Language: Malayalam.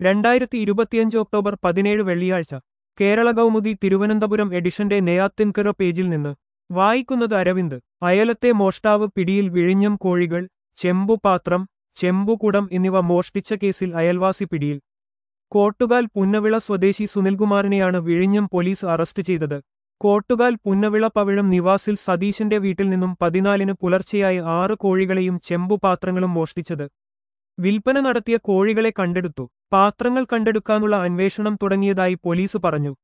2025 ഒക്ടോബർ 17 വെള്ളിയാഴ്ച കേരള കൗമുദി തിരുവനന്തപുരം എഡിഷന്റെ നെയ്യാത്തിൻകര പേജിൽ നിന്ന് വായിക്കുന്നത് അരവിന്ദ്. അയലത്തെ മോഷ്ടാവ് പിടിയിൽ. വിഴിഞ്ഞം കോഴികൾ, ചെമ്പുപാത്രം, ചെമ്പുകുടം എന്നിവ മോഷ്ടിച്ച കേസിൽ അയൽവാസി പിടിയിൽ. കോട്ടുകാൽ പുന്നവിള സ്വദേശി സുനിൽകുമാറിനെയാണ് വിഴിഞ്ഞം പോലീസ് അറസ്റ്റ് ചെയ്തത്. കോട്ടുകാൽ പുന്നവിള പവിഴം നിവാസിൽ സതീശന്റെ വീട്ടിൽ നിന്നും 14-ന് പുലർച്ചെയായി 6 കോഴികളെയും ചെമ്പുപാത്രങ്ങളും മോഷ്ടിച്ചത്. വിൽപ്പന നടത്തിയ കോഴികളെ കണ്ടെടുത്തു. പാത്രങ്ങൾ കണ്ടെടുക്കാനുള്ള അന്വേഷണം തുടങ്ങിയതായി പോലീസ് പറഞ്ഞു.